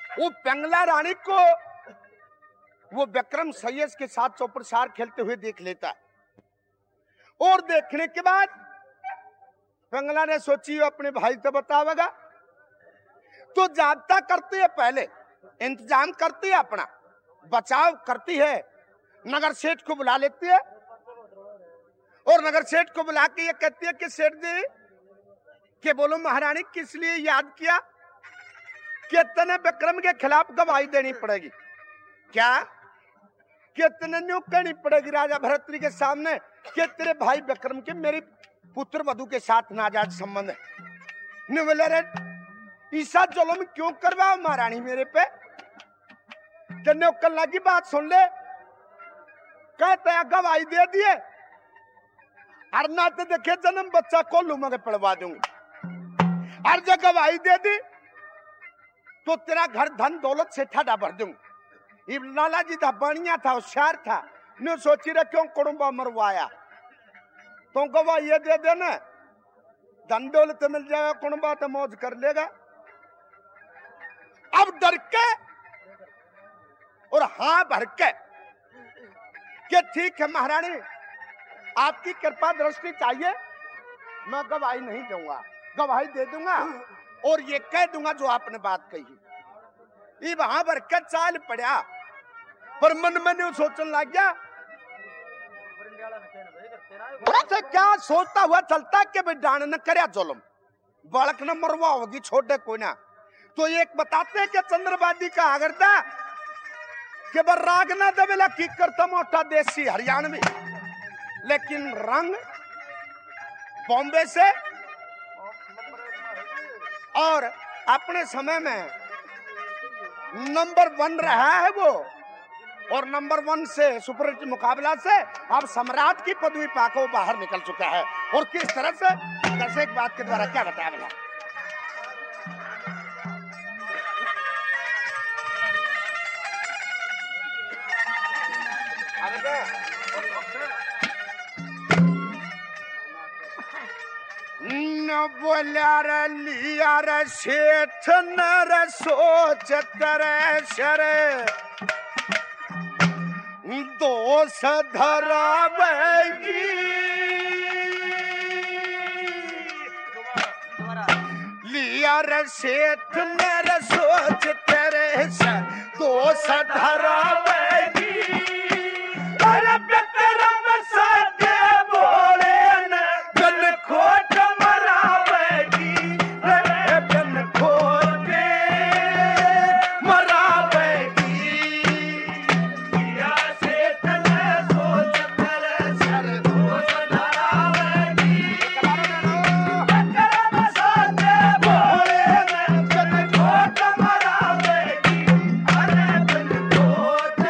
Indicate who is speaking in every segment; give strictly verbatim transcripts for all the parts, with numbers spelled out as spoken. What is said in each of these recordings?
Speaker 1: वो पिंगला रानी को वो विक्रम सैयद के साथ चौपरसार खेलते हुए देख लेता है और देखने के बाद पिंगला ने सोची अपने भाई से बतावेगा, तो जागता करती है, पहले इंतजाम करती है, अपना बचाव करती है, नगर सेठ को बुला लेती है और नगर सेठ को बुला के ये कहती है कि सेठ जी के बोलो महारानी किस लिए याद किया कि तने विक्रम के खिलाफ गवाही देनी पड़ेगी, क्या कितने न्यू कहनी पड़ेगी राजा भरतरी के सामने कि तेरे भाई विक्रम के मेरी पुत्र वधु के साथ नाजायज संबंध है। बोले रे ईसा जुल्म क्यों करवाओ महारानी मेरे पे, जन्ने कल्ला की बात सुन ले, कहते हैं गवाही दे दिए और ना तो देखे जन्म बच्चा को लूमा के पड़वा दूंगी, और जब गवाही दे दी तो तेरा घर धन दौलत से ठा भर दूंगी। इब लाला जी था बढ़िया था, होशियार था, न्यू सोची रहे क्यों कुड़ुम्बा मरवाया, तो गवाही ये दे देना धन दौलत मिल जाएगा, कुड़ुम्बा तो मौज कर लेगा। अब डर के और हाँ भर के कि ठीक है महारानी आपकी कृपा दृष्टि चाहिए, मैं गवाही नहीं दूंगा, गवाही दे दूंगा और ये कह दूंगा जो आपने बात कही। ये वहां भर के चाल पड़ा, पर मन में नहीं सोचने लग गया तो क्या सोचता हुआ चलता कि भाई डांड न करे जुल्म, बालक न मरवा होगी, छोटे कोई ना। तो एक बताते हैं कि चंद्रबादी का आगरता कि बर राग ना दबेला की करता मोटा देसी हरियाणवी, लेकिन रंग बॉम्बे से और अपने समय में नंबर वन रहा है वो, और नंबर वन से सुपरहिट मुकाबला से अब सम्राट की पदवी पाकर बाहर निकल चुका है। और किस तरह से कैसे एक बात के द्वारा क्या बताया गया, न बोला रे लिया रे सेठ न रे सोच तेरे शरे दोष धरावेगी, लिया रे सेठ न रे सोच तेरे शर दोष धरावेगी, अरे विक्रम सत्य बोले न जन खोट मरावेगी, रे जन खोट मरावेगी, लिया सेठ ने सोच तेरे सर दोष धरावेगी, विक्रम सत्य बोले न जन खोट मरावेगी, अरे जन खोट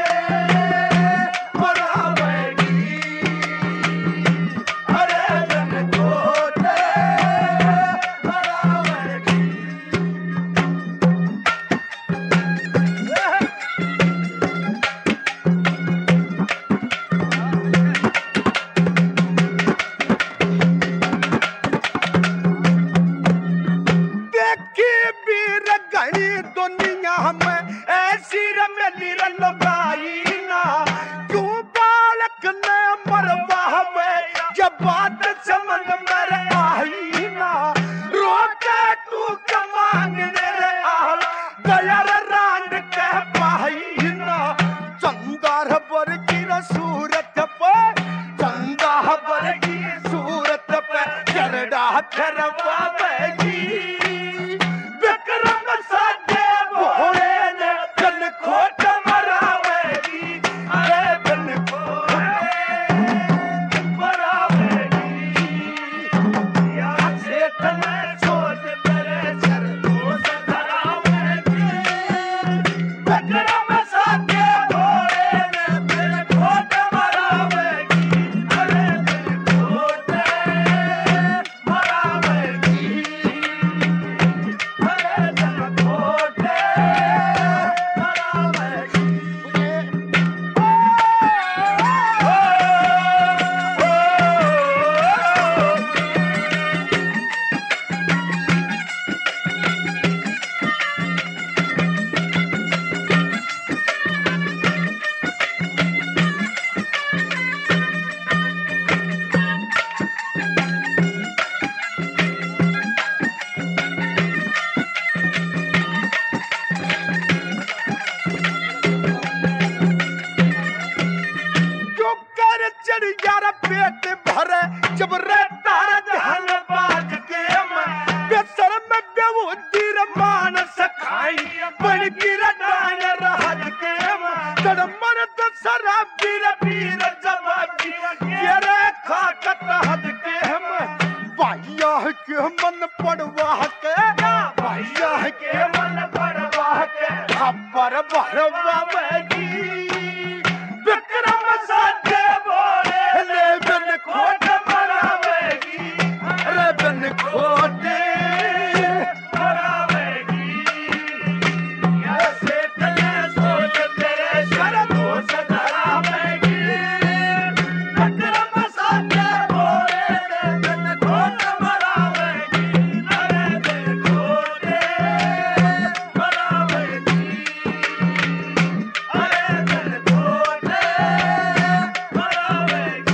Speaker 1: दुनिया में ऐसी रमेली रलगाई ना, क्यों बालक ने मरवावे जब बात समझ में आई ना, रोके तू कमांगने रे आल गयर रांड कह पाई ना, चंदार पर की सूरत पे चंदा पर की सूरत पे चरड़ा करवावेगी, विक्रम सत्य बोले ने जन खोट मरावेगी, अरे जन खोट मरावेगी, या सेठ ने सोच तेरे सर दोष धरावेगी, खबर भरवावेगी विक्रम साथे बोले ले बिन खोट मरावेगी अरे बिन खोटे मरावेगी ऐसे तले सोच तेरे सर दोष धरावेगी विक्रम साथे बोले ले बिन खोट मरावेगी अरे बिन खोटे मरावेगी अरे बिन खोटे मरावेगी।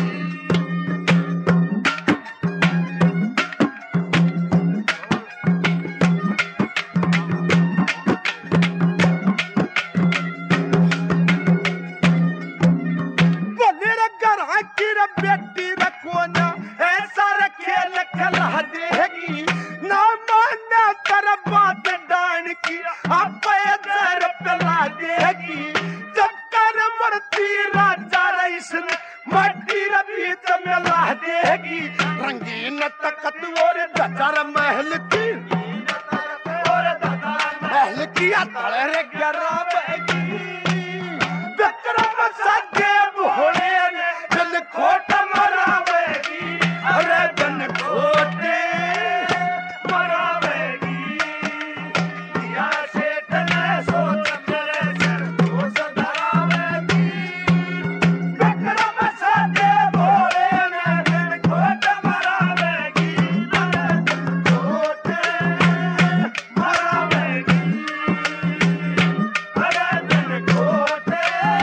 Speaker 1: बोले रे घरा की रे बेटी रे कोना ऐसा रे खेल खिला देगी ना माने कर बात डान की आपे दर पिला देगी जब कर मरती राजा रईस मट्टी रे बीच मिला देगी रंगीन तकत और दजर महल की महल की तले रे गिरावेगी विक्रम साथे बोले बिन खोट मरावेगी अरे बिन खोटे मरावेगी या सेठ ने सोच तेरे सर दोष धरावेगी विक्रम साथे बोले बिन खोट मरावेगी अरे बिन खोटे मरावेगी अरे बिन खोटे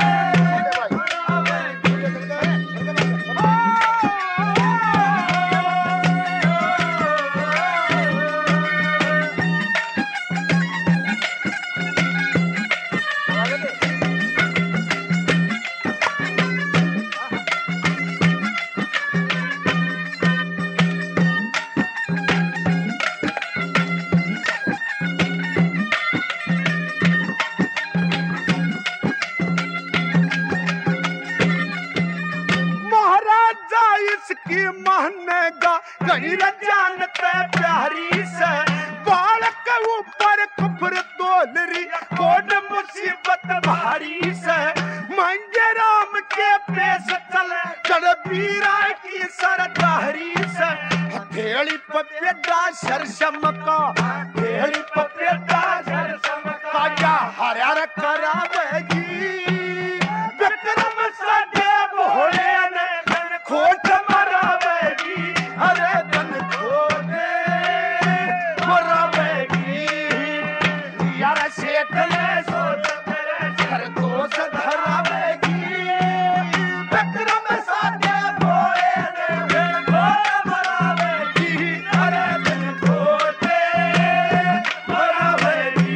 Speaker 1: महाराजा इसकी महनेगा गई जानते प्यारी से बाल के ऊपर कुफर तोलरी कोड मुसीबत भारी से मंगे राम के पेश चले चढ़ बीरा की सरदारी से हथेली पपेटा सरसम का हथेली पपेटा सरसम का या हरार करावेगी विक्रम साथे बोले खोट मरावेगी अरे बिन खोटे मरावेगी यार सेठ ने सोच तेरे सर दोष धरावेगी विक्रम साथे बोले बिन खोट मरावेगी अरे बिन खोटे मरावेगी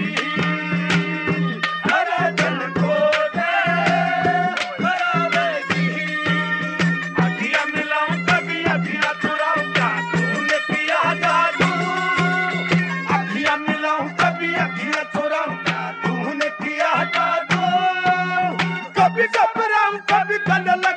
Speaker 1: अरे बिन खोटे मरावेगी। अखियां मिलाऊं कभी अखियां चुराऊं क्या तूने किया जादू अखियां मिलाऊं कभी अखियां चुराऊं क्या तूने किया जादू कभी घबराऊं कभी गले लग